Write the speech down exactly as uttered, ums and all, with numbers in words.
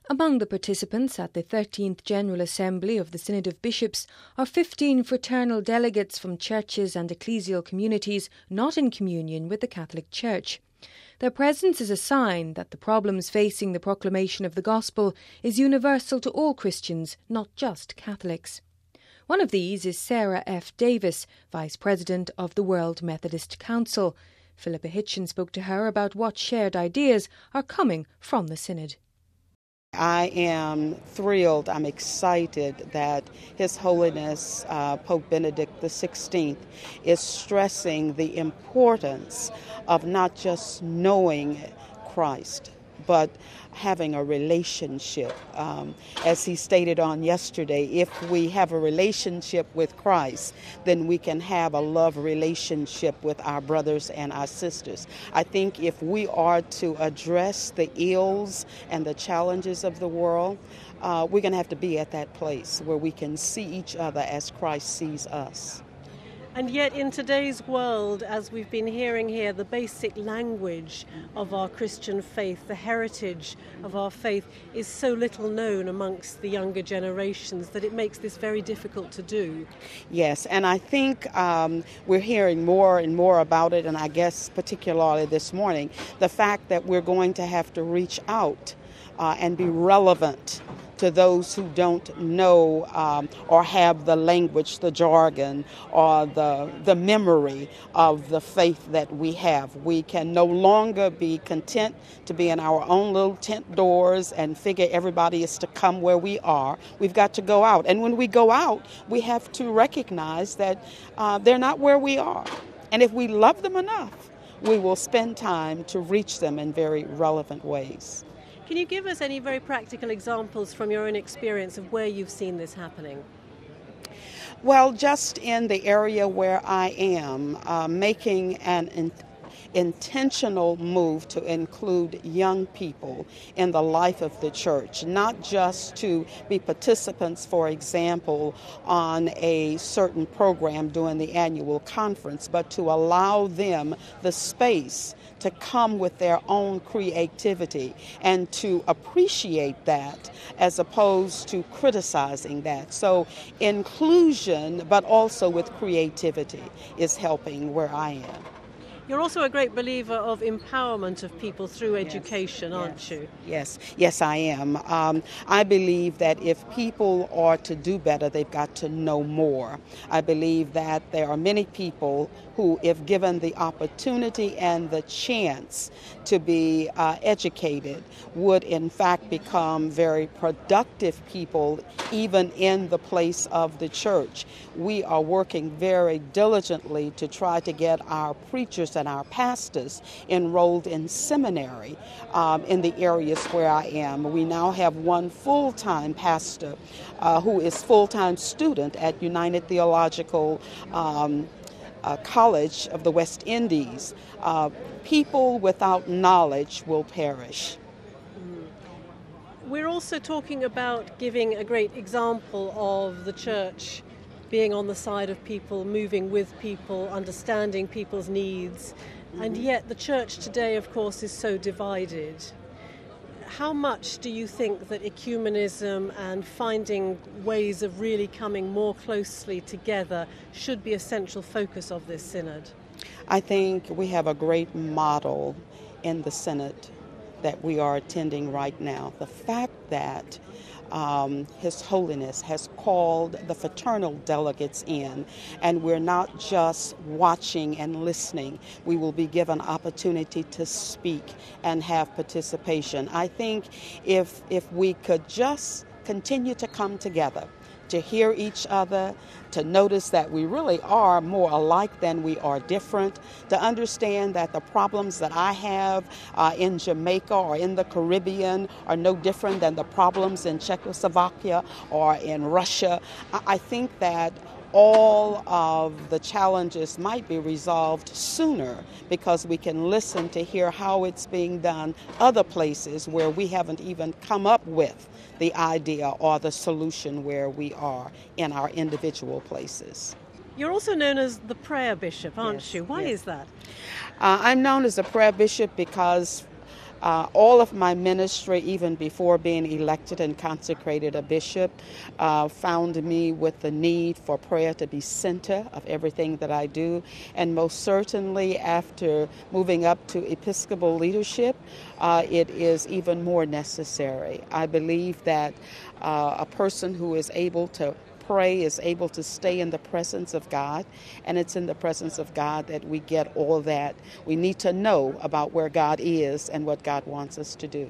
Among the participants at the thirteenth General Assembly of the Synod of Bishops are fifteen fraternal delegates from churches and ecclesial communities not in communion with the Catholic Church. Their presence is a sign that the problems facing the proclamation of the Gospel is universal to all Christians, not just Catholics. One of these is Sarah F. Davis, Vice President of the World Methodist Council. Philippa Hitchen spoke to her about what shared ideas are coming from the Synod. I am thrilled, I'm excited that His Holiness uh, Pope Benedict the sixteenth is stressing the importance of not just knowing Christ, but having a relationship. Um, as he stated on yesterday, if we have a relationship with Christ, then we can have a love relationship with our brothers and our sisters. I think if we are to address the ills and the challenges of the world, uh, we're going to have to be at that place where we can see each other as Christ sees us. And yet in today's world, as we've been hearing here, the basic language of our Christian faith, the heritage of our faith, is so little known amongst the younger generations that it makes this very difficult to do. Yes, and I think um, we're hearing more and more about it, and I guess particularly this morning, the fact that we're going to have to reach out uh, and be relevant to those who don't know um, or have the language, the jargon, or the the memory of the faith that we have. We can no longer be content to be in our own little tent doors and figure everybody is to come where we are. We've got to go out. And when we go out, we have to recognize that uh, they're not where we are. And if we love them enough, we will spend time to reach them in very relevant ways. Can you give us any very practical examples from your own experience of where you've seen this happening? Well, just in the area where I am, uh, making an in- intentional move to include young people in the life of the church, not just to be participants, for example, on a certain program during the annual conference, but to allow them the space to come with their own creativity and to appreciate that as opposed to criticizing that. So inclusion, but also with creativity, is helping where I am. You're also a great believer of empowerment of people through education, yes, aren't yes, you? Yes, yes, I am. Um, I believe that if people are to do better, they've got to know more. I believe that there are many people who, if given the opportunity and the chance to be uh, educated, would in fact become very productive people, even in the place of the church. We are working very diligently to try to get our preachers and our pastors enrolled in seminary um, in the areas where I am. We now have one full-time pastor uh, who is full-time student at United Theological um, uh, College of the West Indies. Uh, people without knowledge will perish. We're also talking about giving a great example of the church being on the side of people, moving with people, understanding people's needs. Mm-hmm. And yet the church today, of course, is so divided. How much do you think that ecumenism and finding ways of really coming more closely together should be a central focus of this synod? I think we have a great model in the synod that we are attending right now. The fact that Um, His Holiness has called the fraternal delegates in, and we're not just watching and listening. We will be given opportunity to speak and have participation. I think if if we could just continue to come together, to hear each other, to notice that we really are more alike than we are different, to understand that the problems that I have uh, in Jamaica or in the Caribbean are no different than the problems in Czechoslovakia or in Russia. I, I think that all of the challenges might be resolved sooner because we can listen to hear how it's being done other places where we haven't even come up with the idea or the solution where we are in our individual places. You're also known as the prayer bishop, aren't yes, you? Why yes. is that? Uh, I'm known as a prayer bishop because Uh, all of my ministry, even before being elected and consecrated a bishop, uh, found me with the need for prayer to be center of everything that I do. And most certainly after moving up to Episcopal leadership, uh, it is even more necessary. I believe that uh, a person who is able to pray is able to stay in the presence of God, and it's in the presence of God that we get all that we need to know about where God is and what God wants us to do.